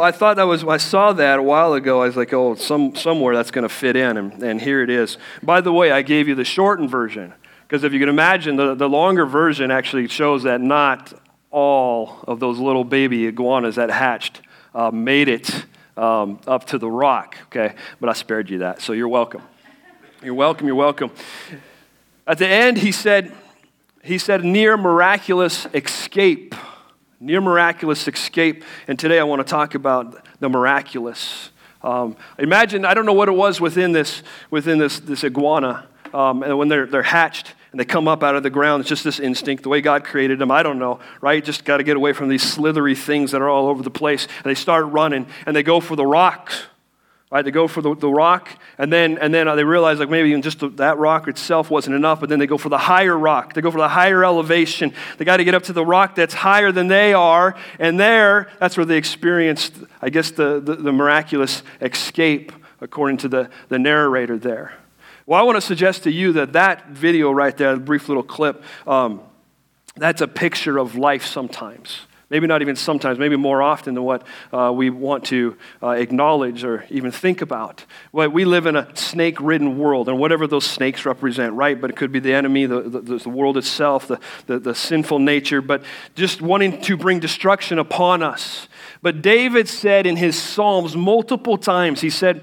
I thought that was, I saw that a while ago. I was like, oh, somewhere that's going to fit in, and here it is. By the way, I gave you the shortened version, because if you can imagine, the longer version actually shows that not all of those little baby iguanas that hatched made it up to the rock, okay? But I spared you that, so you're welcome. You're welcome, you're welcome. At the end, he said, near miraculous escape. Near miraculous escape. And today I want to talk about the miraculous. Imagine, I don't know what it was within this iguana. And when they're hatched and they come up out of the ground, it's just this instinct, the way God created them. I don't know, right? Just got to get away from these slithery things that are all over the place. And they start running and they go for the rocks. Right, they go for the rock, and then they realize like maybe even just that rock itself wasn't enough, but then they go for the higher rock. They go for the higher elevation. They got to get up to the rock that's higher than they are, and that's where they experienced, I guess, the miraculous escape, according to the narrator there. Well, I want to suggest to you that video right there, the brief little clip, that's a picture of life sometimes. Maybe not even sometimes, maybe more often than what we want to acknowledge or even think about. Well, we live in a snake-ridden world, and whatever those snakes represent, right? But it could be the enemy, the world itself, the sinful nature, but just wanting to bring destruction upon us. But David said in his Psalms multiple times, he said,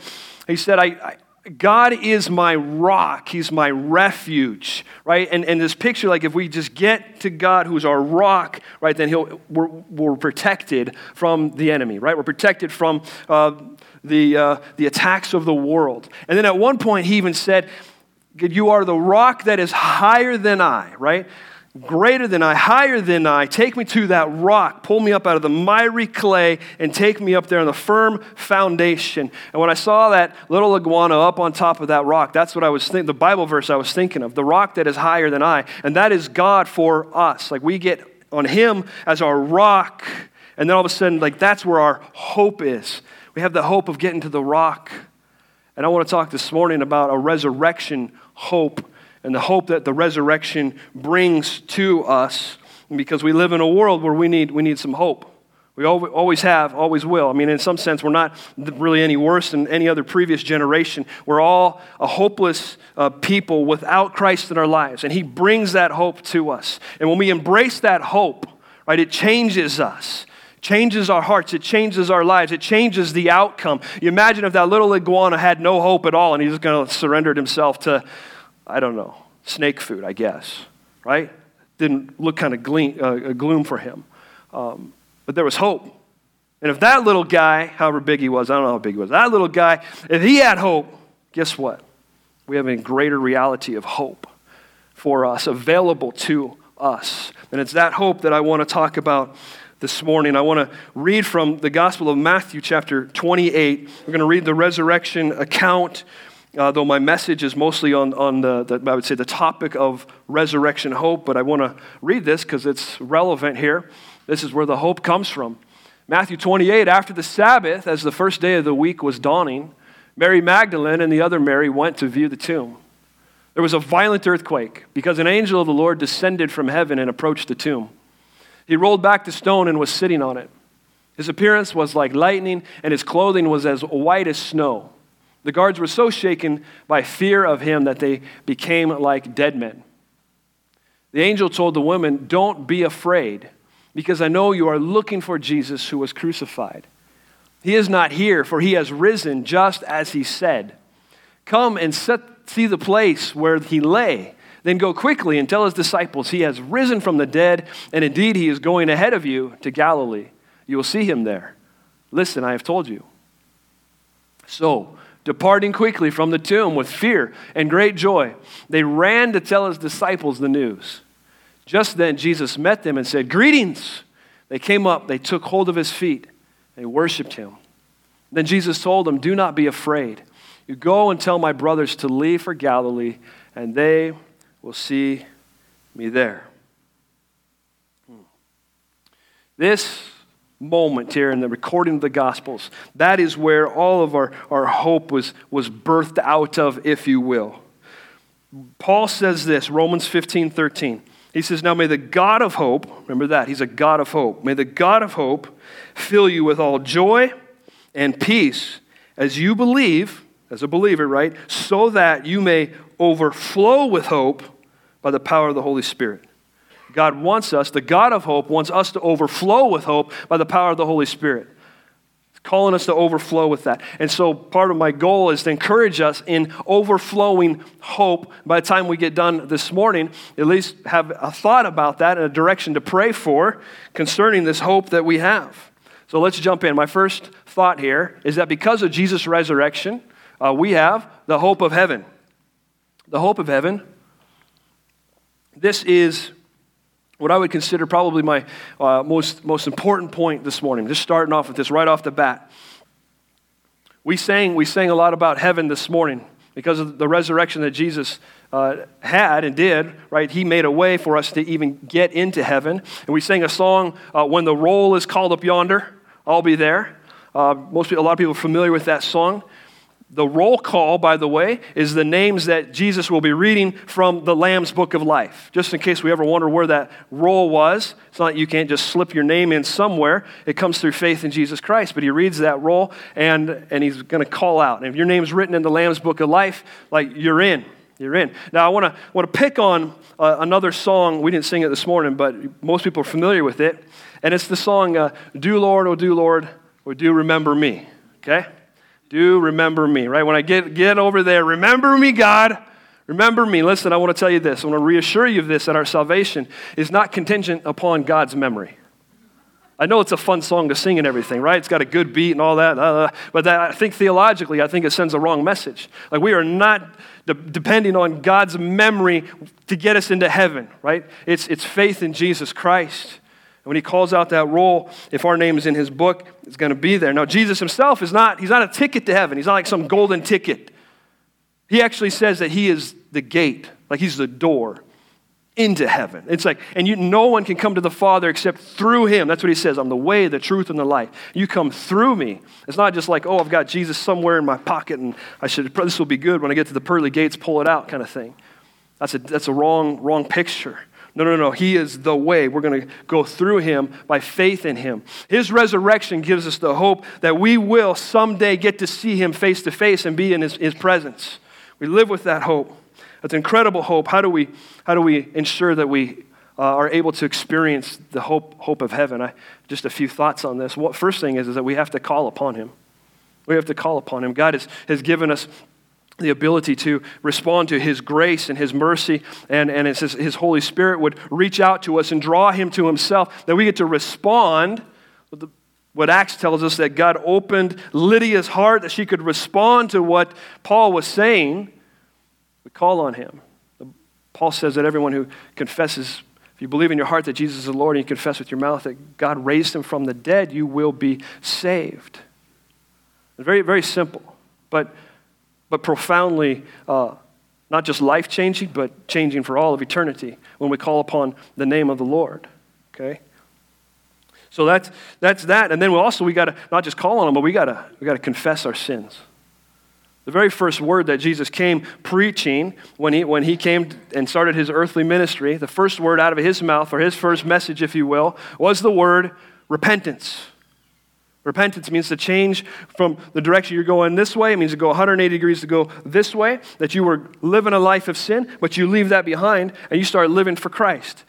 God is my rock. He's my refuge, right? And this picture, like if we just get to God, who's our rock, right, then we're protected from the enemy, right? We're protected from the attacks of the world. And then at one point, he even said, you are the rock that is higher than I, right? Greater than I, higher than I, take me to that rock, pull me up out of the miry clay, and take me up there on the firm foundation. And when I saw that little iguana up on top of that rock, that's what I was thinking, the Bible verse I was thinking of, the rock that is higher than I, and that is God for us. Like we get on Him as our rock, and then all of a sudden, like that's where our hope is. We have the hope of getting to the rock. And I want to talk this morning about a resurrection hope, and the hope that the resurrection brings to us, because we live in a world where we need some hope. We always have, always will. I mean, in some sense, we're not really any worse than any other previous generation. We're all a hopeless people without Christ in our lives, and He brings that hope to us. And when we embrace that hope, right, it changes us. Changes our hearts, it changes our lives, it changes the outcome. You imagine if that little iguana had no hope at all and he just kind of surrendered himself to, I don't know, snake food, I guess, right? Didn't look kind of gloom for him. But there was hope. And if that little guy, however big he was, I don't know how big he was, that little guy, if he had hope, guess what? We have a greater reality of hope for us, available to us. And it's that hope that I want to talk about this morning. I want to read from the Gospel of Matthew chapter 28. We're going to read the resurrection account, though my message is mostly on I would say the topic of resurrection hope, but I want to read this because it's relevant here. This is where the hope comes from. Matthew 28, after the Sabbath, as the first day of the week was dawning, Mary Magdalene and the other Mary went to view the tomb. There was a violent earthquake because an angel of the Lord descended from heaven and approached the tomb. He rolled back the stone and was sitting on it. His appearance was like lightning, and his clothing was as white as snow. The guards were so shaken by fear of him that they became like dead men. The angel told the woman, "Don't be afraid, because I know you are looking for Jesus who was crucified. He is not here, for he has risen just as he said. Come and see the place where he lay. Then go quickly and tell his disciples he has risen from the dead, and indeed he is going ahead of you to Galilee. You will see him there. Listen, I have told you." So, departing quickly from the tomb with fear and great joy, they ran to tell his disciples the news. Just then Jesus met them and said, "Greetings." They came up, they took hold of his feet, they worshiped him. Then Jesus told them, "Do not be afraid. You go and tell my brothers to leave for Galilee, and they will see me there." This moment here in the recording of the Gospels, that is where all of our hope was birthed out of, if you will. Paul says this, Romans 15:13. He says, "Now may the God of hope," remember that, he's a God of hope, "may the God of hope fill you with all joy and peace as you believe, as a believer, right? So that you may overflow with hope by the power of the Holy Spirit. God wants us, the God of hope, wants us to overflow with hope by the power of the Holy Spirit. He's calling us to overflow with that. And so part of my goal is to encourage us in overflowing hope. By the time we get done this morning, at least have a thought about that and a direction to pray for concerning this hope that we have. So let's jump in. My first thought here is that because of Jesus' resurrection, we have the hope of heaven. The hope of heaven. This is what I would consider probably my most important point this morning. Just starting off with this right off the bat. We sang a lot about heaven this morning because of the resurrection that Jesus had and did, right? He made a way for us to even get into heaven. And we sang a song, When the Roll is Called Up Yonder, I'll Be There. A lot of people are familiar with that song. The roll call, by the way, is the names that Jesus will be reading from the Lamb's Book of Life. Just in case we ever wonder where that roll was, it's not you can't just slip your name in somewhere. It comes through faith in Jesus Christ. But he reads that roll, and he's going to call out. And if your name's written in the Lamb's Book of Life, like you're in. You're in. Now, I want to pick on another song. We didn't sing it this morning, but most people are familiar with it. And it's the song, Do Lord, oh do remember me. Okay? Do remember me, right? When I get over there, remember me, God. Remember me. Listen, I want to tell you this. I want to reassure you of this, that our salvation is not contingent upon God's memory. I know it's a fun song to sing and everything, right? It's got a good beat and all that. But I think theologically, I think it sends a wrong message. Like we are not depending on God's memory to get us into heaven, right? It's faith in Jesus Christ. When he calls out that roll, if our name is in his book, it's going to be there. Now, Jesus himself he's not a ticket to heaven. He's not like some golden ticket. He actually says that he is the gate, like he's the door into heaven. It's like, no one can come to the Father except through him. That's what he says. I'm the way, the truth, and the life. You come through me. It's not just like, oh, I've got Jesus somewhere in my pocket, and this will be good when I get to the pearly gates, pull it out kind of thing. That's a wrong picture. No. He is the way. We're going to go through him by faith in him. His resurrection gives us the hope that we will someday get to see him face to face and be in his presence. We live with that hope. That's incredible hope. How do we ensure that we are able to experience the hope of heaven? Just a few thoughts on this. First thing is that we have to call upon him. We have to call upon him. God has given us the ability to respond to his grace and his mercy, and it's his Holy Spirit would reach out to us and draw him to himself, that we get to respond. What Acts tells us, that God opened Lydia's heart, that she could respond to what Paul was saying. We call on him. Paul says that everyone who confesses, if you believe in your heart that Jesus is the Lord and you confess with your mouth that God raised him from the dead, you will be saved. It's very, very simple, but profoundly not just life-changing, but changing for all of eternity when we call upon the name of the Lord. Okay? So that's that. And then we got to not just call on him, but we got to confess our sins. The very first word that Jesus came preaching when he came and started his earthly ministry, the first word out of his mouth, or his first message, if you will, was the word repentance. Repentance means to change from the direction you're going this way. It means to go 180 degrees to go this way, that you were living a life of sin, but you leave that behind and you start living for Christ.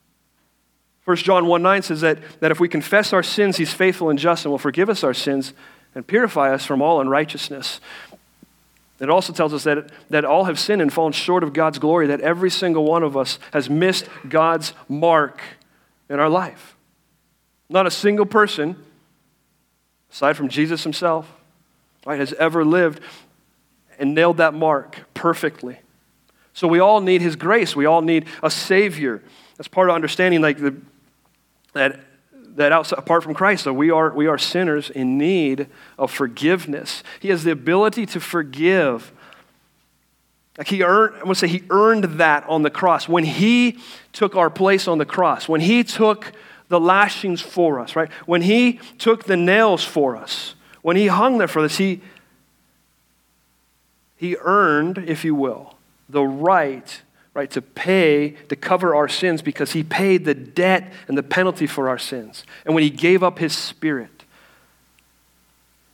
1 John 1:9 says that if we confess our sins, he's faithful and just and will forgive us our sins and purify us from all unrighteousness. It also tells us that all have sinned and fallen short of God's glory, that every single one of us has missed God's mark in our life. Not a single person, aside from Jesus himself, right, has ever lived and nailed that mark perfectly. So we all need his grace. We all need a Savior. That's part of understanding that outside, apart from Christ, so we are sinners in need of forgiveness. He has the ability to forgive. Like he earned that on the cross. When he took our place on the cross, when he took the lashings for us, right? When he took the nails for us, when he hung there for us, he earned, if you will, the right to pay, to cover our sins, because he paid the debt and the penalty for our sins. And when he gave up his spirit,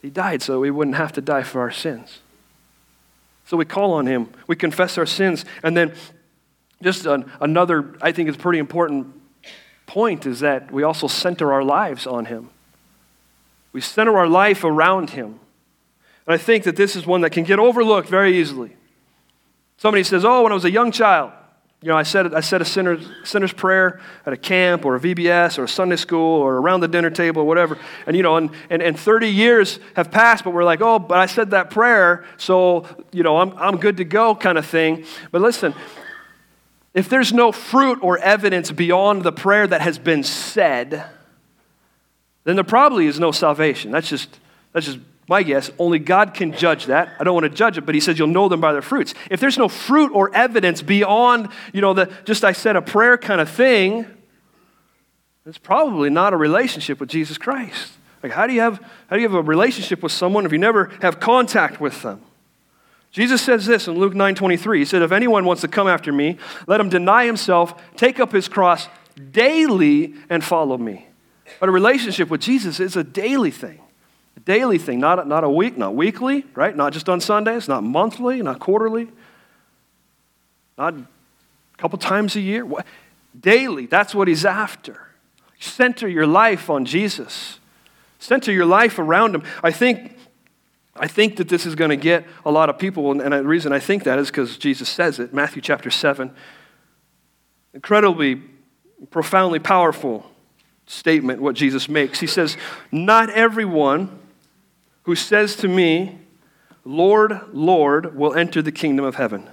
He died so we wouldn't have to die for our sins. So we call on him. We confess our sins. And then just another, I think is pretty important point is that we also center our lives on him. We center our life around him. And I think that this is one that can get overlooked very easily. Somebody says, oh, when I was a young child, I said a sinner's prayer at a camp or a VBS or a Sunday school or around the dinner table or whatever. And 30 years have passed, but we're like, oh, but I said that prayer, so, I'm good to go kind of thing. But listen, if there's no fruit or evidence beyond the prayer that has been said, then there probably is no salvation. That's just my guess. Only God can judge that. I don't want to judge it, but he says you'll know them by their fruits. If there's no fruit or evidence beyond, I said a prayer kind of thing, it's probably not a relationship with Jesus Christ. Like, how do you have a relationship with someone if you never have contact with them? Jesus says this in Luke 9:23. He said, if anyone wants to come after me, let him deny himself, take up his cross daily, and follow me. But a relationship with Jesus is a daily thing. A daily thing, not a week, not weekly, right? Not just on Sundays, not monthly, not quarterly, not a couple times a year. Daily, that's what he's after. Center your life on Jesus. Center your life around him. I think that this is going to get a lot of people, and the reason I think that is because Jesus says it. Matthew chapter 7. Incredibly, profoundly powerful statement what Jesus makes. He says, not everyone who says to me, Lord, Lord, will enter the kingdom of heaven.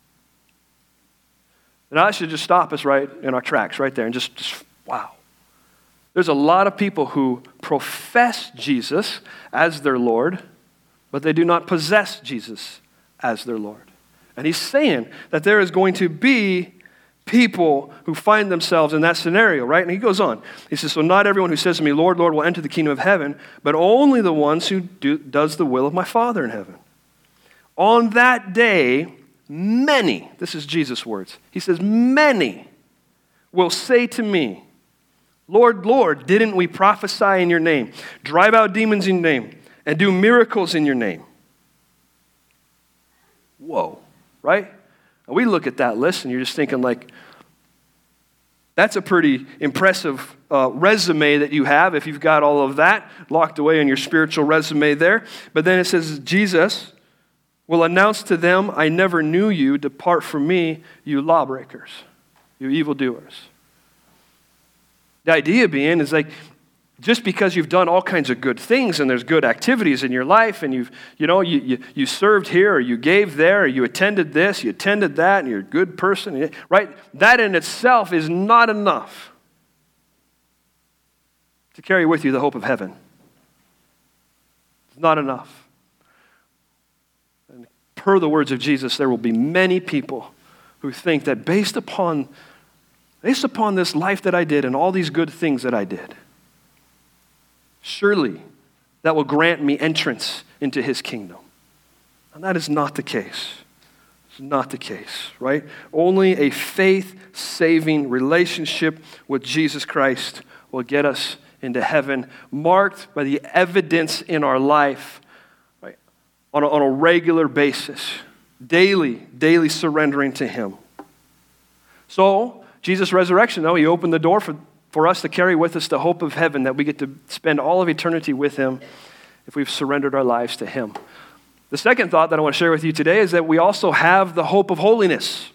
And I should just stop us right in our tracks right there and just wow. There's a lot of people who profess Jesus as their Lord, but they do not possess Jesus as their Lord. And he's saying that there is going to be people who find themselves in that scenario, right? And he goes on. He says, so not everyone who says to me, Lord, Lord, will enter the kingdom of heaven, but only the ones who does the will of my Father in heaven. On that day, many, this is Jesus' words, he says, many will say to me, Lord, Lord, didn't we prophesy in your name, drive out demons in your name, and do miracles in your name? Whoa, right? And we look at that list and you're just thinking like, that's a pretty impressive resume that you have if you've got all of that locked away in your spiritual resume there. But then it says, Jesus will announce to them, I never knew you, depart from me, you lawbreakers, you evildoers. The idea being is like, just because you've done all kinds of good things and there's good activities in your life and you served here or you gave there or you attended this, you attended that, and you're a good person, right? That in itself is not enough to carry with you the hope of heaven. It's not enough. And per the words of Jesus, there will be many people who think that based upon this life that I did and all these good things that I did, surely that will grant me entrance into his kingdom. And that is not the case. It's not the case, right? Only a faith-saving relationship with Jesus Christ will get us into heaven, marked by the evidence in our life, right? On a regular basis, daily surrendering to him. So, Jesus' resurrection, though, he opened the door for us to carry with us the hope of heaven, that we get to spend all of eternity with him if we've surrendered our lives to him. The second thought that I want to share with you today is that we also have the hope of holiness.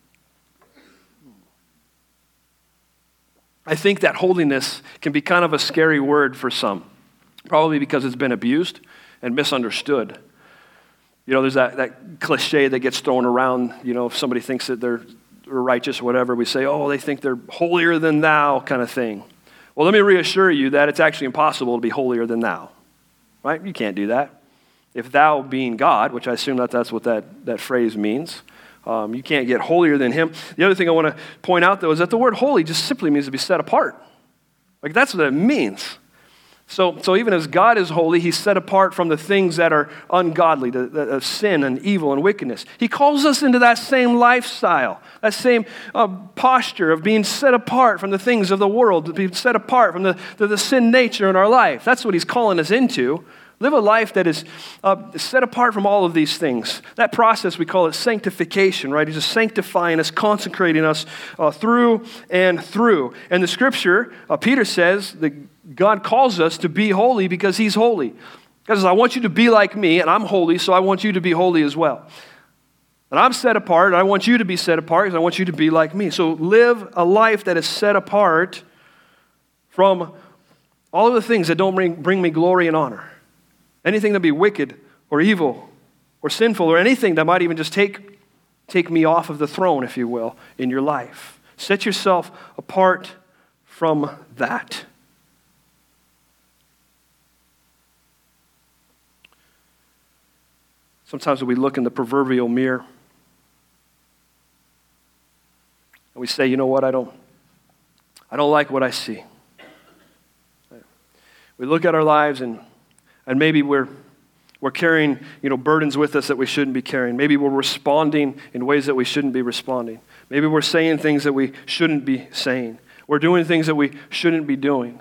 I think that holiness can be kind of a scary word for some, probably because it's been abused and misunderstood. There's that cliche that gets thrown around, if somebody thinks that they're righteous or whatever, we say, oh, they think they're holier than thou kind of thing. Well, let me reassure you that it's actually impossible to be holier than thou, right? You can't do that. If thou being God, which I assume that's what that phrase means, you can't get holier than him. The other thing I want to point out, though, is that the word holy just simply means to be set apart. Like, that's what it means. So even as God is holy, he's set apart from the things that are ungodly, the sin and evil and wickedness. He calls us into that same lifestyle, that same posture of being set apart from the things of the world, to be set apart from the sin nature in our life. That's what he's calling us into, Live a life that is set apart from all of these things. That process, we call it sanctification, right? He's just sanctifying us, consecrating us through and through. And the scripture, Peter says that God calls us to be holy because he's holy. God says, I want you to be like me, and I'm holy, so I want you to be holy as well. And I'm set apart, and I want you to be set apart because I want you to be like me. So live a life that is set apart from all of the things that don't bring me glory and honor. Anything that be wicked or evil or sinful or anything that might even just take me off of the throne, if you will, in your life. Set yourself apart from that. Sometimes we look in the proverbial mirror and we say, you know what, I don't like what I see. We look at our lives and maybe we're carrying, burdens with us that we shouldn't be carrying. Maybe we're responding in ways that we shouldn't be responding. Maybe we're saying things that we shouldn't be saying. We're doing things that we shouldn't be doing.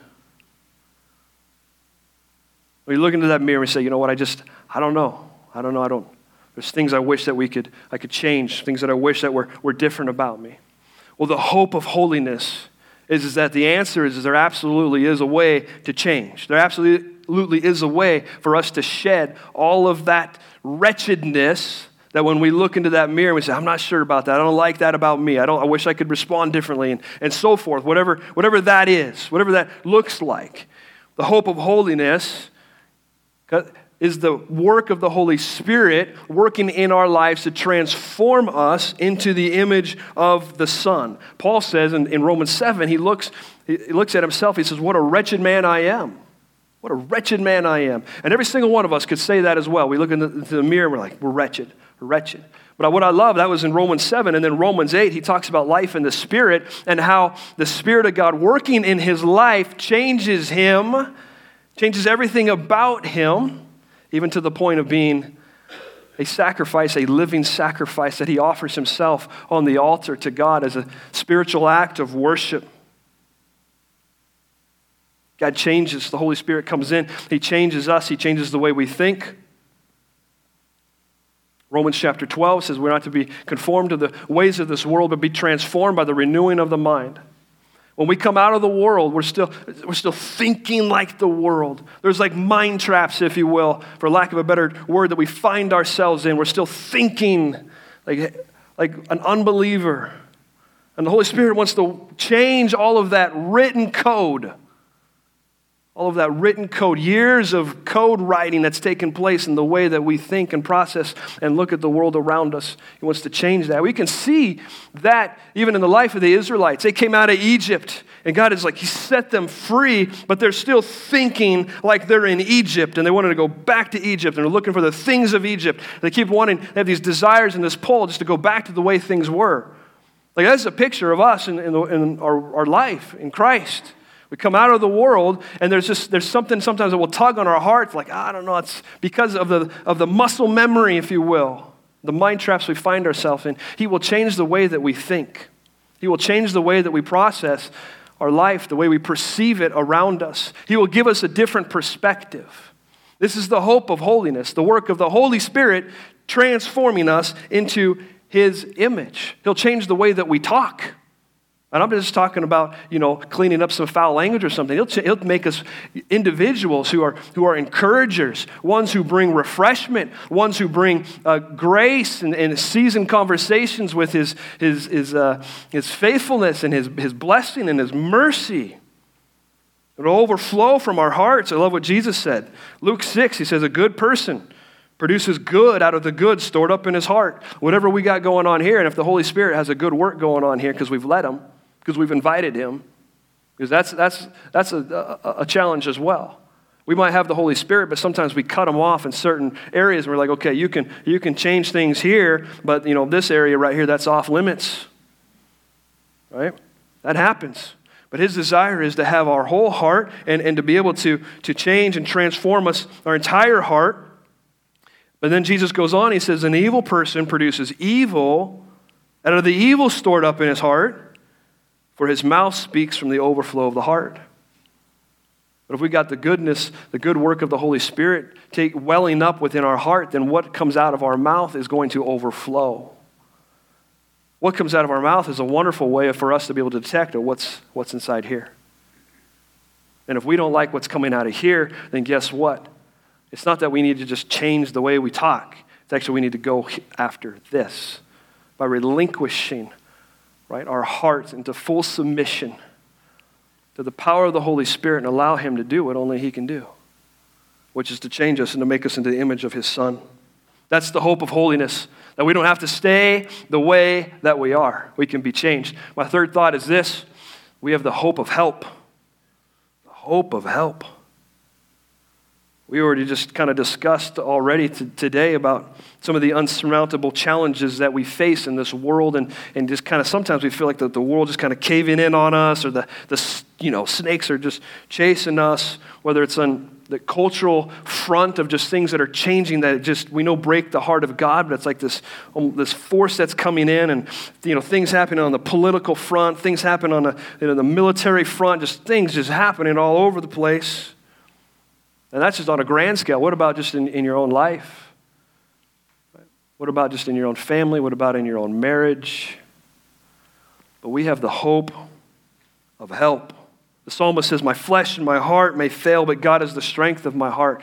We look into that mirror and we say, you know what, I don't know. There's things I wish that I could change, things that I wish that were different about me. Well, the hope of holiness is that the answer is there absolutely is a way to change. There absolutely is a way for us to shed all of that wretchedness that when we look into that mirror, we say, I'm not sure about that. I don't like that about me. I wish I could respond differently and so forth. Whatever that is, whatever that looks like. The hope of holiness is the work of the Holy Spirit working in our lives to transform us into the image of the Son. Paul says in Romans 7, he looks at himself, he says, what a wretched man I am. What a wretched man I am. And every single one of us could say that as well. We look into the mirror and we're like, we're wretched. But what I love, that was in Romans 7, and then Romans 8, he talks about life in the Spirit and how the Spirit of God working in his life changes him, changes everything about him, even to the point of being a sacrifice, a living sacrifice that he offers himself on the altar to God as a spiritual act of worship. God changes. The Holy Spirit comes in. He changes us. He changes the way we think. Romans chapter 12 says we're not to be conformed to the ways of this world, but be transformed by the renewing of the mind. When we come out of the world, we're still thinking like the world. There's like mind traps, if you will, for lack of a better word, that we find ourselves in. We're still thinking like an unbeliever. And the Holy Spirit wants to change all of that written code. All of that written code, years of code writing that's taken place in the way that we think and process and look at the world around us. He wants to change that. We can see that even in the life of the Israelites. They came out of Egypt, and God is like, he set them free, but they're still thinking like they're in Egypt, and they wanted to go back to Egypt, and they're looking for the things of Egypt. They keep wanting, they have these desires and this pull just to go back to the way things were. Like that's a picture of us in our life in Christ. We come out of the world, and there's something sometimes that will tug on our hearts, like, I don't know, it's because of the muscle memory, if you will, the mind traps we find ourselves in. He will change the way that we think. He will change the way that we process our life, the way we perceive it around us. He will give us a different perspective. This is the hope of holiness, the work of the Holy Spirit transforming us into his image. He'll change the way that we talk. And I'm just talking about, cleaning up some foul language or something. He'll make us individuals who are encouragers, ones who bring refreshment, ones who bring grace and seasoned conversations with his faithfulness and his blessing and his mercy. It'll overflow from our hearts. I love what Jesus said. Luke 6, he says, a good person produces good out of the good stored up in his heart. Whatever we got going on here, and if the Holy Spirit has a good work going on here because we've let him, because we've invited him, because that's a challenge as well. We might have the Holy Spirit, but sometimes we cut him off in certain areas. And we're like, okay, you can change things here, but this area right here, that's off limits, right? That happens. But his desire is to have our whole heart and to be able to change and transform us, our entire heart. But then Jesus goes on, he says, an evil person produces evil out of the evil stored up in his heart, for his mouth speaks from the overflow of the heart. But if we got the goodness, the good work of the Holy Spirit welling up within our heart, then what comes out of our mouth is going to overflow. What comes out of our mouth is a wonderful way for us to be able to detect what's inside here. And if we don't like what's coming out of here, then guess what? It's not that we need to just change the way we talk. It's actually we need to go after this by relinquishing, right, our hearts into full submission to the power of the Holy Spirit and allow him to do what only he can do, which is to change us and to make us into the image of his Son. That's the hope of holiness, that we don't have to stay the way that we are. We can be changed. My third thought is this: we have the hope of help. The hope of help. We already just kind of discussed already today about some of the unsurmountable challenges that we face in this world, and just kind of sometimes we feel like the world just kind of caving in on us, or the snakes are just chasing us, whether it's on the cultural front of just things that are changing that just we know break the heart of God, but it's like this force that's coming in, and things happening on the political front, things happen on the military front, just things just happening all over the place. And that's just on a grand scale. What about just in your own life? What about just in your own family? What about in your own marriage? But we have the hope of help. The psalmist says, "My flesh and my heart may fail, but God is the strength of my heart."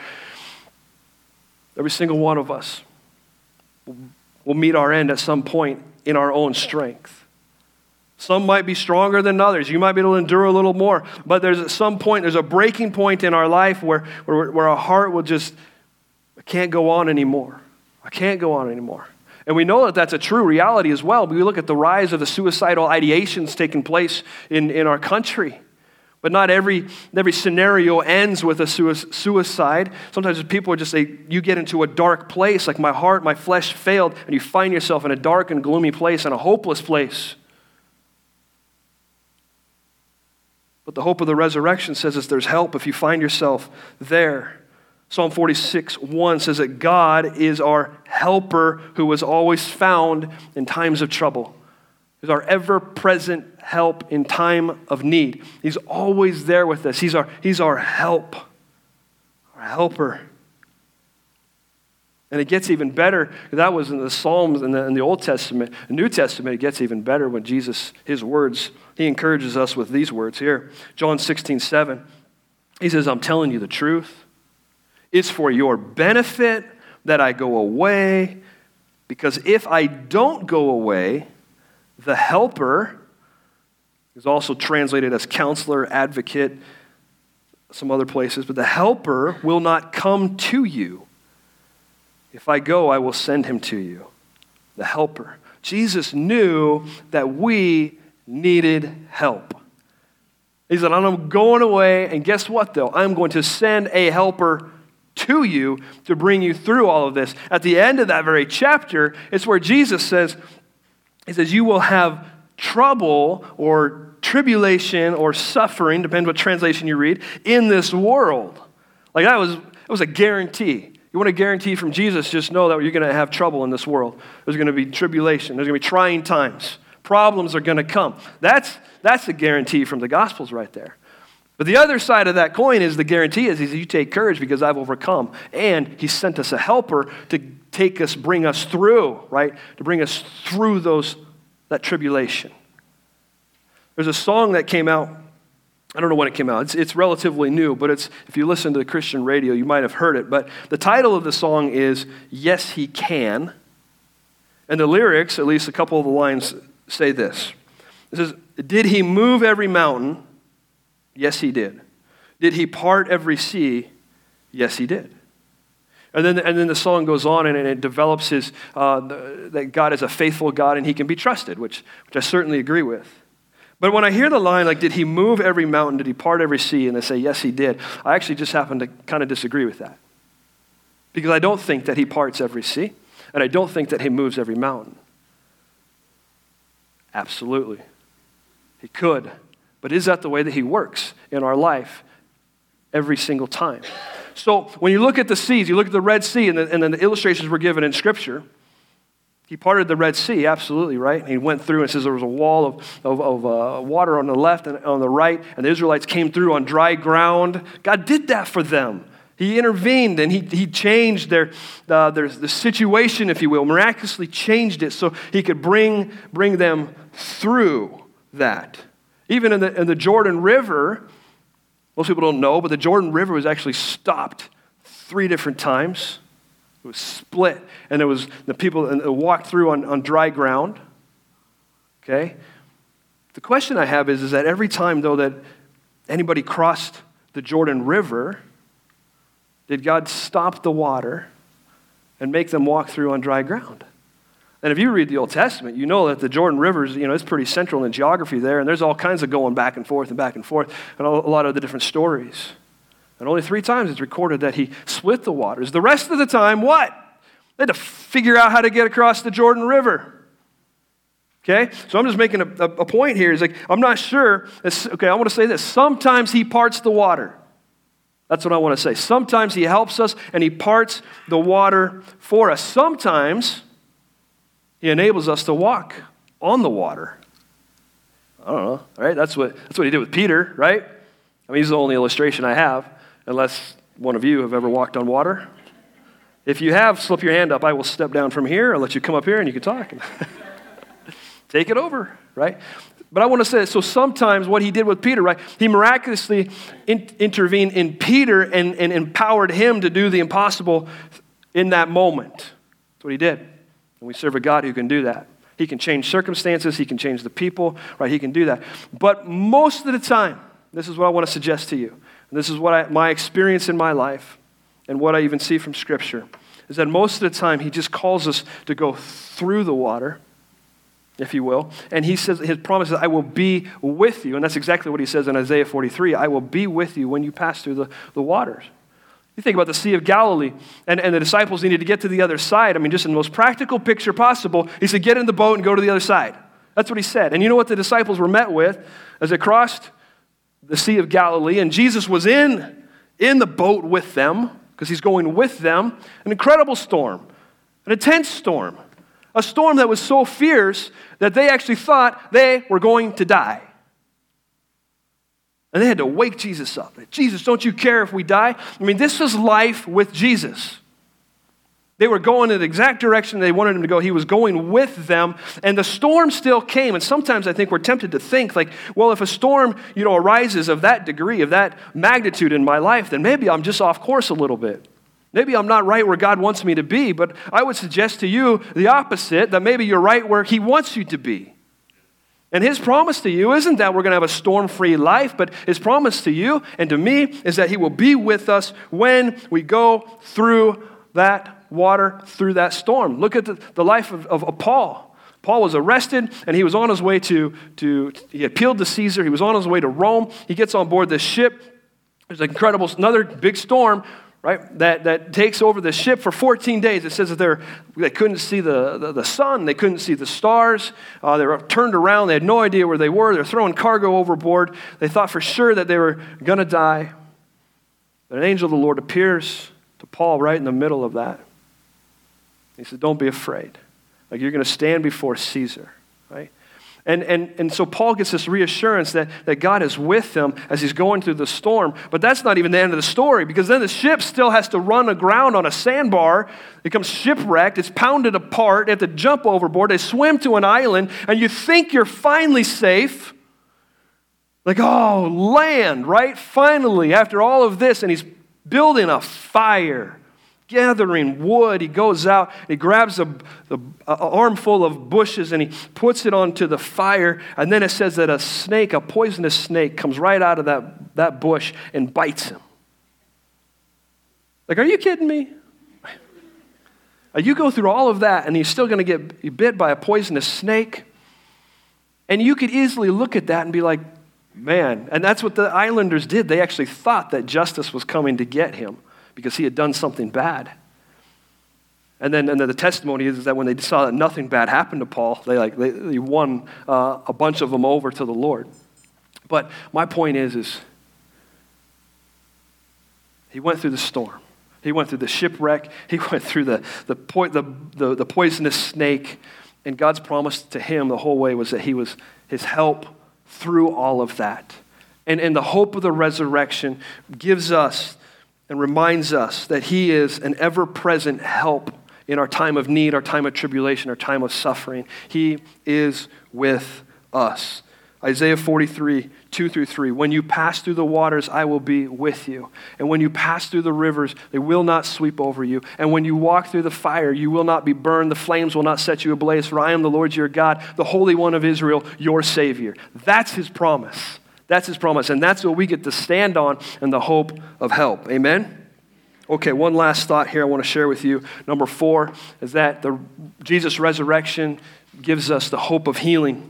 Every single one of us will meet our end at some point in our own strength. Some might be stronger than others. You might be able to endure a little more. But there's at some point, there's a breaking point in our life where our heart will just, I can't go on anymore. I can't go on anymore. And we know that that's a true reality as well. We look at the rise of the suicidal ideations taking place in our country. But not every scenario ends with a suicide. Sometimes people just say, you get into a dark place, like my heart, my flesh failed, and you find yourself in a dark and gloomy place and a hopeless place. But the hope of the resurrection says that there's help if you find yourself there. Psalm 46:1 says that God is our helper who is always found in times of trouble. He's our ever-present help in time of need. He's always there with us. He's our help, our helper. And it gets even better. That was in the Psalms in the Old Testament. The New Testament, it gets even better when Jesus, his words, he encourages us with these words here. John 16:7. He says, "I'm telling you the truth. It's for your benefit that I go away, because if I don't go away, the helper," is also translated as counselor, advocate, some other places, but the helper will not come to you. If I go, I will send him to you. The helper. Jesus knew that we needed help. He said, I'm going away, and guess what, though? I'm going to send a helper to you to bring you through all of this. At the end of that very chapter, it's where Jesus says, he says, you will have trouble or tribulation or suffering, depends what translation you read, in this world. Like that was a guarantee. You want a guarantee from Jesus, just know that you're going to have trouble in this world. There's going to be tribulation. There's going to be trying times. Problems are going to come. That's the guarantee from the Gospels right there. But the other side of that coin is the guarantee is you take courage because I've overcome. And he sent us a helper to bring us through, right? To bring us through that tribulation. There's a song that came out. I don't know when it came out. It's relatively new, but if you listen to the Christian radio, you might have heard it. But the title of the song is "Yes, He Can." And the lyrics, at least a couple of the lines, say this. It says, "Did he move every mountain? Yes, he did. Did he part every sea? Yes, he did." And then the song goes on and it develops that God is a faithful God and he can be trusted, which I certainly agree with. But when I hear the line, like, did he move every mountain? Did he part every sea? And they say, yes, he did. I actually just happen to kind of disagree with that. Because I don't think that he parts every sea. And I don't think that he moves every mountain. Absolutely. He could. But is that the way that he works in our life every single time? So when you look at the seas, you look at the Red Sea, and then the illustrations were given in Scripture, He parted the Red Sea, absolutely, right? And he went through and says there was a wall of water on the left and on the right, and the Israelites came through on dry ground. God did that for them. He intervened and he changed their situation, if you will, miraculously changed it so he could bring them through that. Even in the Jordan River, most people don't know, but the Jordan River was actually stopped 3 different times. It was split, and it was the people walked through on dry ground. Okay? The question I have is that every time, though, that anybody crossed the Jordan River, did God stop the water and make them walk through on dry ground? And if you read the Old Testament, you know that the Jordan River is, it's pretty central in geography there, and there's all kinds of going back and forth, and a lot of the different stories. And only 3 times it's recorded that he split the waters. The rest of the time, what? They had to figure out how to get across the Jordan River. Okay? So I'm just making a point here. It's like, I'm not sure. I want to say this. Sometimes he parts the water. That's what I want to say. Sometimes he helps us and he parts the water for us. Sometimes he enables us to walk on the water. I don't know, right? That's what he did with Peter, right? I mean, he's the only illustration I have. Unless one of you have ever walked on water. If you have, slip your hand up. I will step down from here. I'll let you come up here and you can talk. Take it over, right? But I want to say, so sometimes what he did with Peter, right? He miraculously intervened in Peter and empowered him to do the impossible in that moment. That's what he did. And we serve a God who can do that. He can change circumstances. He can change the people, right? He can do that. But most of the time, this is what I want to suggest to you. This is what my experience in my life and what I even see from Scripture is that most of the time he just calls us to go through the water, if you will. And he says, his promise is, I will be with you. And that's exactly what he says in Isaiah 43. I will be with you when you pass through the waters. You think about the Sea of Galilee, and the disciples needed to get to the other side. I mean, just in the most practical picture possible, he said, get in the boat and go to the other side. That's what he said. And you know what the disciples were met with as they crossed the Sea of Galilee, and Jesus was in the boat with them, because he's going with them, an incredible storm, an intense storm, a storm that was so fierce that they actually thought they were going to die. And they had to wake Jesus up. Jesus, don't you care if we die? I mean, this was life with Jesus. They were going in the exact direction they wanted him to go. He was going with them, and the storm still came. And sometimes I think we're tempted to think like, well, if a storm, arises of that degree, of that magnitude in my life, then maybe I'm just off course a little bit. Maybe I'm not right where God wants me to be, but I would suggest to you the opposite, that maybe you're right where he wants you to be. And his promise to you isn't that we're going to have a storm-free life, but his promise to you and to me is that he will be with us when we go through that water, through that storm. Look at the life of Paul. Paul was arrested, and he was on his way he appealed to Caesar. He was on his way to Rome. He gets on board this ship. There's another big storm, right, that takes over the ship for 14 days. It says that they couldn't see the sun. They couldn't see the stars. They were turned around. They had no idea where they were. They were throwing cargo overboard. They thought for sure that they were going to die. But an angel of the Lord appears to Paul right in the middle of that. He said, don't be afraid. Like, you're going to stand before Caesar, right? And so Paul gets this reassurance that God is with him as he's going through the storm. But that's not even the end of the story, because then the ship still has to run aground on a sandbar. It becomes shipwrecked. It's pounded apart. They have to jump overboard. They swim to an island, and you think you're finally safe. Like, oh, land, right? Finally, after all of this, and he's building a fire, gathering wood. He goes out, and he grabs a armful of bushes, and he puts it onto the fire, and then it says that a poisonous snake, comes right out of that bush and bites him. Like, are you kidding me? You go through all of that, and you're still going to get bit by a poisonous snake? And you could easily look at that and be like, man, and that's what the islanders did. They actually thought that justice was coming to get him, because he had done something bad. And then the testimony is that when they saw that nothing bad happened to Paul, they won a bunch of them over to the Lord. But my point is he went through the storm. He went through the shipwreck. He went through the poisonous snake. And God's promise to him the whole way was that he was his help through all of that. And the hope of the resurrection gives us and reminds us that he is an ever-present help in our time of need, our time of tribulation, our time of suffering. He is with us. Isaiah 43, 2-3. When you pass through the waters, I will be with you. And when you pass through the rivers, they will not sweep over you. And when you walk through the fire, you will not be burned. The flames will not set you ablaze. For I am the Lord your God, the Holy One of Israel, your Savior. That's his promise. That's his promise. And that's what we get to stand on in the hope of help. Amen? Okay, one last thought here I want to share with you. Number 4 is that Jesus' resurrection gives us the hope of healing.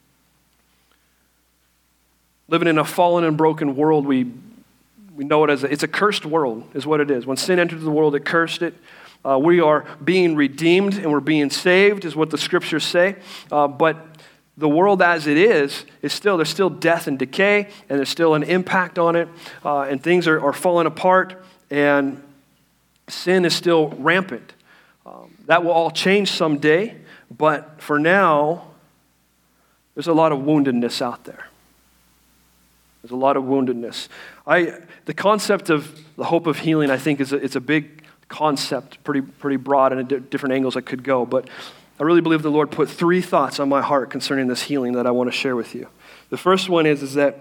Living in a fallen and broken world, we know it as it's a cursed world, is what it is. When sin entered the world, it cursed it. We are being redeemed and we're being saved, is what the scriptures say. But the world as it is there's still death and decay, and there's still an impact on it, and things are falling apart, and sin is still rampant. That will all change someday, but for now, there's a lot of woundedness out there. There's a lot of woundedness. The concept of the hope of healing, I think, it's a big concept, pretty broad, and different angles it could go. But I really believe the Lord put 3 thoughts on my heart concerning this healing that I want to share with you. The first one is that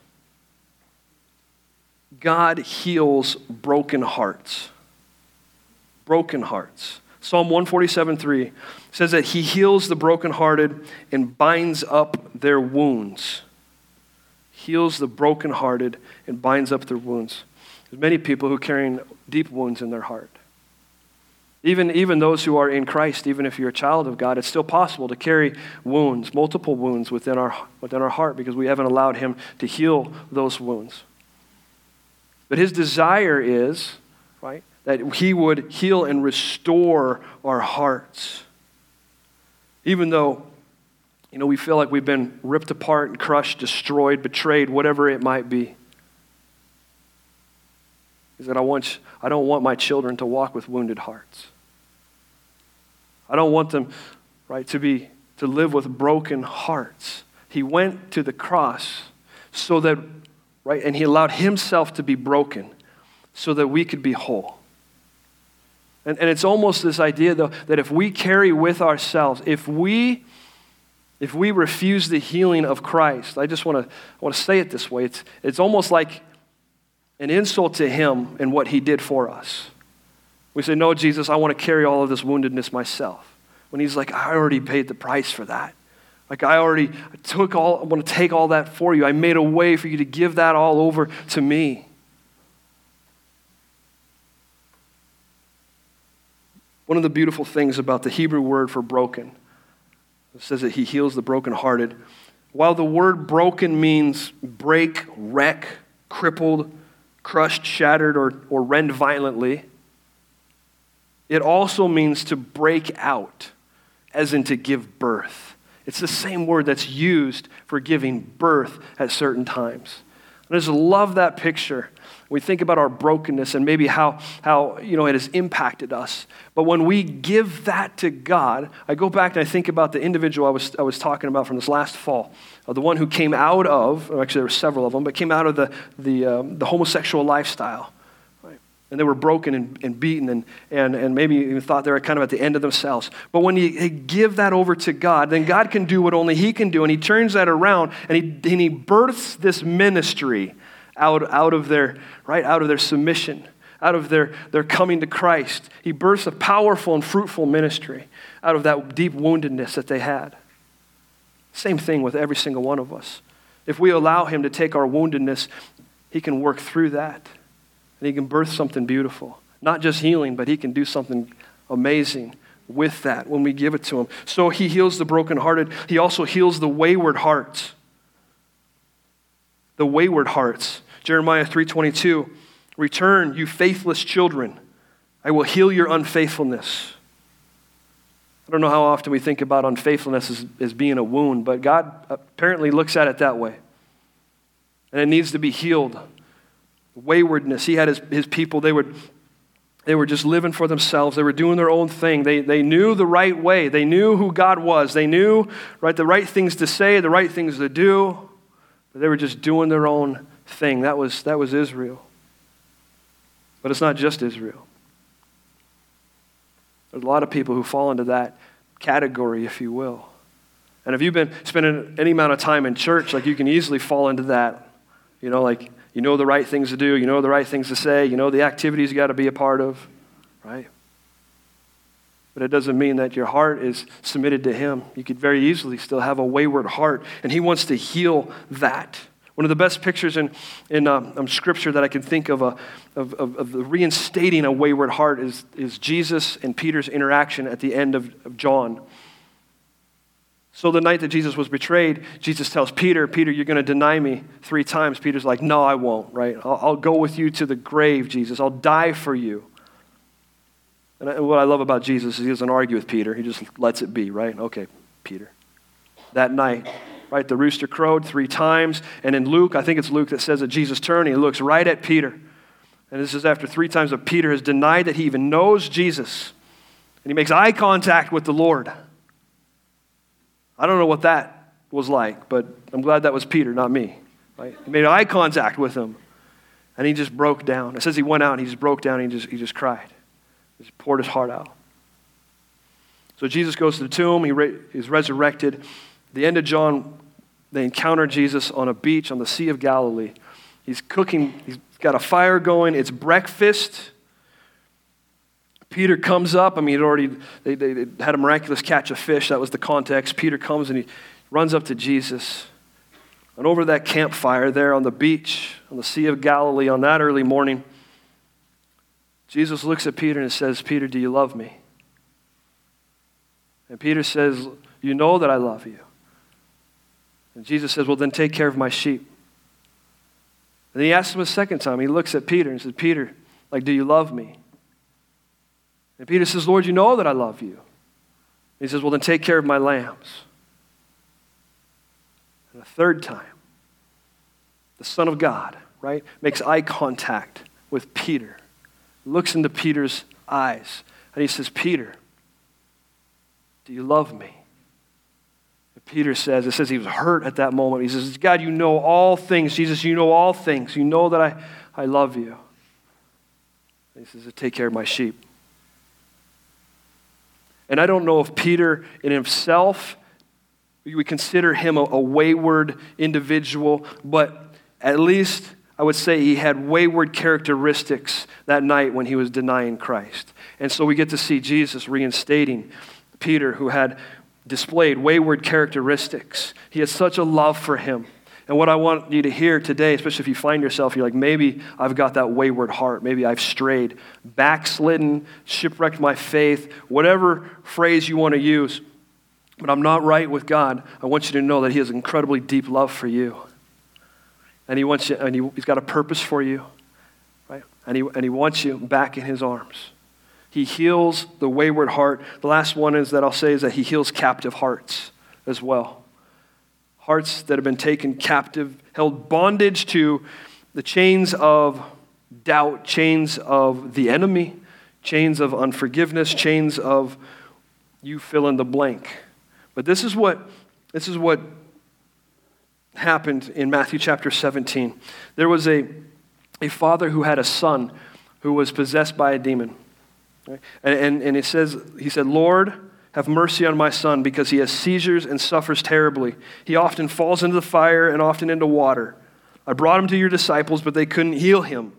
God heals broken hearts. Broken hearts. Psalm 147:3 says that he heals the brokenhearted and binds up their wounds. Heals the brokenhearted and binds up their wounds. There's many people who are carrying deep wounds in their heart. Even those who are in Christ, even if you're a child of God, it's still possible to carry wounds, multiple wounds within our heart, because we haven't allowed him to heal those wounds. But his desire is, right, that he would heal and restore our hearts. Even though we feel like we've been ripped apart and crushed, destroyed, betrayed, whatever it might be. He said, I don't want my children to walk with wounded hearts. I don't want them, right, to live with broken hearts. He went to the cross so that, right, and he allowed himself to be broken so that we could be whole. And it's almost this idea, though, that if we carry with ourselves, if we refuse the healing of Christ, I want to say it this way. It's almost like an insult to him and what he did for us. We say, no, Jesus, I want to carry all of this woundedness myself. When he's like, I already paid the price for that. Like I want to take all that for you. I made a way for you to give that all over to me. One of the beautiful things about the Hebrew word for broken, it says that he heals the brokenhearted. While the word broken means break, wreck, crippled, crushed, shattered, or rend violently, it also means to break out, as in to give birth. It's the same word that's used for giving birth at certain times. And I just love that picture. We think about our brokenness and maybe how it has impacted us. But when we give that to God, I go back and I think about the individual I was talking about from this last fall, the one who came out of, actually there were several of them, but came out of the homosexual lifestyle. Right? And they were broken and beaten and maybe even thought they were kind of at the end of themselves. But when you give that over to God, then God can do what only he can do, and he turns that around and he births this ministry out of their submission, out of their coming to Christ. He births a powerful and fruitful ministry out of that deep woundedness that they had. Same thing with every single one of us. If we allow him to take our woundedness, he can work through that. And he can birth something beautiful. Not just healing, but he can do something amazing with that when we give it to him. So he heals the brokenhearted. He also heals the wayward hearts. The wayward hearts. Jeremiah 3:22, return, you faithless children. I will heal your unfaithfulness. I don't know how often we think about unfaithfulness as being a wound, but God apparently looks at it that way. And it needs to be healed. Waywardness. He had his people, they would They were just living for themselves. They were doing their own thing. They knew the right way. They knew who God was. They knew the right things to say, the right things to do. But they were just doing their own thing. That was Israel. But it's not just Israel. There's a lot of people who fall into that category, if you will. And if you've been spending any amount of time in church, you can easily fall into that. You know the right things to do, you know the right things to say, you know the activities you got to be a part of, right? But it doesn't mean that your heart is submitted to Him. You could very easily still have a wayward heart, and He wants to heal that. One of the best pictures in Scripture that I can think of reinstating a wayward heart is Jesus and Peter's interaction at the end of John. So the night that Jesus was betrayed, Jesus tells Peter, you're going to deny me 3 times. Peter's like, no, I won't, right? I'll go with you to the grave, Jesus. I'll die for you. And what I love about Jesus is he doesn't argue with Peter. He just lets it be, right? Okay, Peter. That night, right, the rooster crowed 3 times. And in Luke, I think it's Luke that says that Jesus turned and he looks right at Peter. And this is after 3 times that Peter has denied that he even knows Jesus. And he makes eye contact with the Lord. I don't know what that was like, but I'm glad that was Peter, not me. Right? He made eye contact with him, and he just broke down. It says he went out, and he just broke down, and he just cried. He just poured his heart out. So Jesus goes to the tomb. He's resurrected. The end of John, they encounter Jesus on a beach on the Sea of Galilee. He's cooking. He's got a fire going. It's breakfast. Peter comes up. They had a miraculous catch of fish. That was the context. Peter comes and he runs up to Jesus. And over that campfire there on the beach, on the Sea of Galilee, on that early morning, Jesus looks at Peter and says, Peter, do you love me? And Peter says, you know that I love you. And Jesus says, well, then take care of my sheep. And he asks him a second time. He looks at Peter and says, Peter, do you love me? And Peter says, Lord, you know that I love you. And he says, well, then take care of my lambs. And a third time, the Son of God, right, makes eye contact with Peter, looks into Peter's eyes, and he says, Peter, do you love me? And Peter says, it says he was hurt at that moment. He says, God, you know all things. Jesus, you know all things. You know that I love you. And he says, take care of my sheep. And I don't know if Peter in himself, we consider him a wayward individual, but at least I would say he had wayward characteristics that night when he was denying Christ. And so we get to see Jesus reinstating Peter, who had displayed wayward characteristics. He had such a love for him. And what I want you to hear today, especially if you find yourself, you're like, maybe I've got that wayward heart. Maybe I've strayed, backslidden, shipwrecked my faith, whatever phrase you want to use. But I'm not right with God. I want you to know that He has incredibly deep love for you. And He wants you, and He's got a purpose for you, right? And He wants you back in His arms. He heals the wayward heart. The last one is that I'll say is that He heals captive hearts as well. Hearts that have been taken captive, held bondage to the chains of doubt, chains of the enemy, chains of unforgiveness, chains of you fill in the blank. But this is what happened in Matthew chapter 17. There was a father who had a son who was possessed by a demon. Right? And he said, Lord, have mercy on my son, because he has seizures and suffers terribly. He often falls into the fire and often into water. I brought him to your disciples, but they couldn't heal him.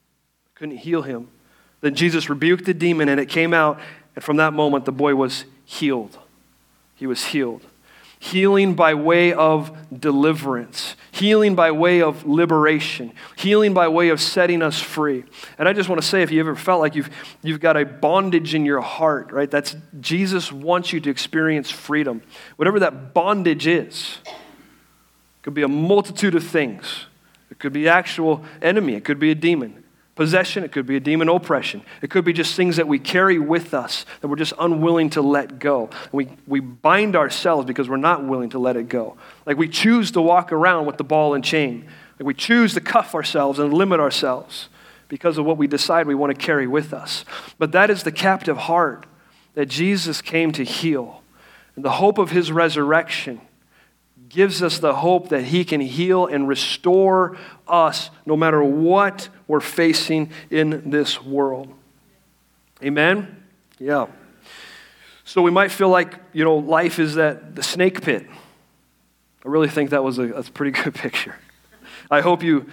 Then Jesus rebuked the demon, and it came out, and from that moment the boy was healed. He was healed. Healing by way of deliverance. Healing by way of liberation. Healing by way of setting us free. And I just want to say, if you ever felt like you've got a bondage in your heart, right? That's Jesus wants you to experience freedom. Whatever that bondage is. It could be a multitude of things. It could be actual enemy. It could be a demon. Possession, it could be a demon oppression. It could be just things that we carry with us that we're just unwilling to let go. We bind ourselves because we're not willing to let it go. Like we choose to walk around with the ball and chain. Like we choose to cuff ourselves and limit ourselves because of what we decide we want to carry with us. But that is the captive heart that Jesus came to heal. And the hope of his resurrection gives us the hope that he can heal and restore us no matter what we're facing in this world. Amen? Yeah. So we might feel like, life is the snake pit. I really think that was a pretty good picture. I hope you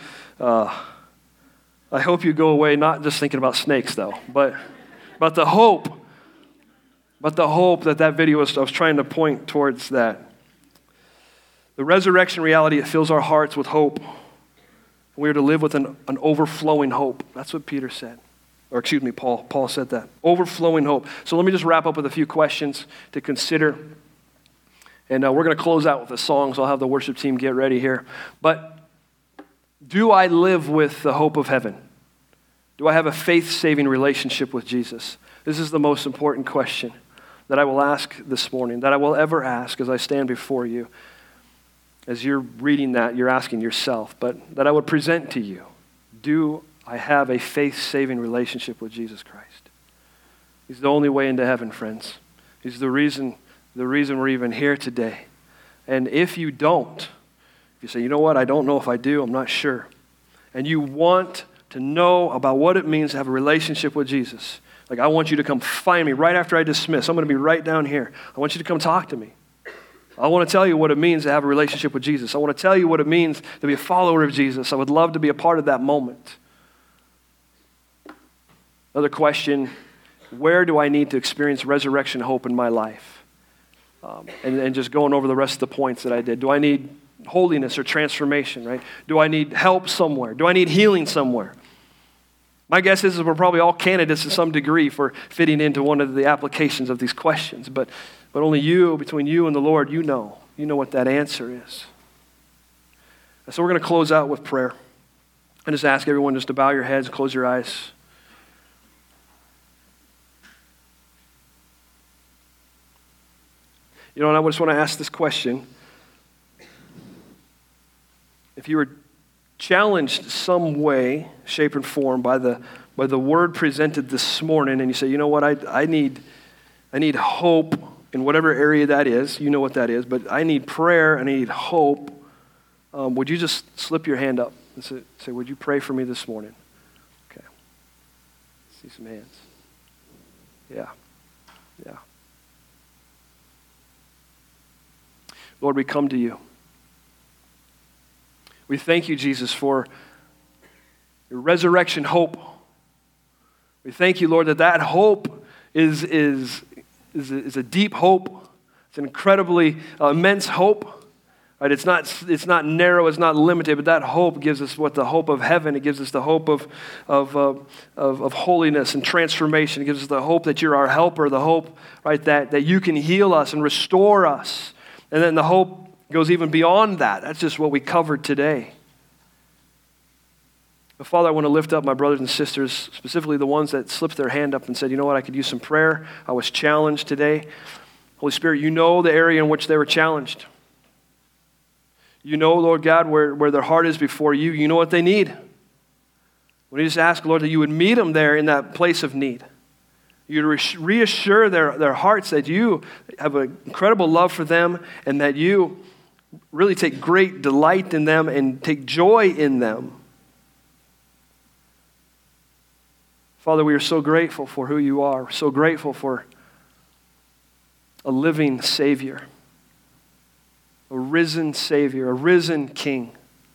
go away not just thinking about snakes, though, but the hope. But the hope that video I was trying to point towards that. The resurrection reality, it fills our hearts with hope. We are to live with an overflowing hope. That's what Peter said. Or excuse me, Paul. Paul said that. Overflowing hope. So let me just wrap up with a few questions to consider. And we're going to close out with a song, so I'll have the worship team get ready here. But do I live with the hope of heaven? Do I have a faith-saving relationship with Jesus? This is the most important question that I will ask this morning, that I will ever ask as I stand before you. As you're reading that, you're asking yourself, but that I would present to you, do I have a faith-saving relationship with Jesus Christ? He's the only way into heaven, friends. He's the reason we're even here today. And if you don't, if you say, you know what, I don't know if I do, I'm not sure, and you want to know about what it means to have a relationship with Jesus, like I want you to come find me right after I dismiss. I'm going to be right down here. I want you to come talk to me. I want to tell you what it means to have a relationship with Jesus. I want to tell you what it means to be a follower of Jesus. I would love to be a part of that moment. Another question, where do I need to experience resurrection hope in my life? And just going over the rest of the points that I did. Do I need holiness or transformation, right? Do I need help somewhere? Do I need healing somewhere? My guess is we're probably all candidates to some degree for fitting into one of the applications of these questions. But only you, between you and the Lord, you know what that answer is. So we're going to close out with prayer. And just ask everyone just to bow your heads, close your eyes. And I just want to ask this question. If you were challenged some way, shape, and form by the word presented this morning, and you say, you know what, I need hope in whatever area that is, you know what that is, but I need prayer, I need hope, would you just slip your hand up and say, would you pray for me this morning? Okay. See some hands. Yeah. Lord, we come to you. We thank you, Jesus, for your resurrection hope. We thank you, Lord, that hope is a deep hope. It's an incredibly immense hope. Right? It's not narrow, it's not limited, but that hope gives us the hope of heaven. It gives us the hope of holiness and transformation. It gives us the hope that you're our helper, the hope, right, that you can heal us and restore us. And then the hope goes even beyond that. That's just what we covered today. But Father, I want to lift up my brothers and sisters, specifically the ones that slipped their hand up and said, you know what, I could use some prayer. I was challenged today. Holy Spirit, you know the area in which they were challenged. You know, Lord God, where their heart is before you. You know what they need. We just ask, Lord, that you would meet them there in that place of need. You'd reassure their hearts that you have an incredible love for them and that you really take great delight in them and take joy in them. Father, we are so grateful for who you are. We're so grateful for a living Savior, a risen Savior, a risen King.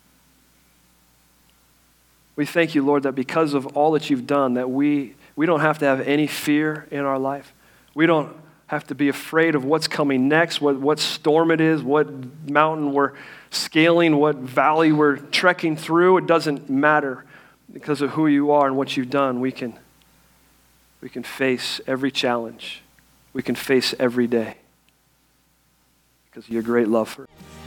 We thank you, Lord, that because of all that you've done, that we don't have to have any fear in our life. We don't have to be afraid of what's coming next, what storm it is, what mountain we're scaling, what valley we're trekking through. It doesn't matter because of who you are and what you've done. We can face every challenge. We can face every day because of your great love for us.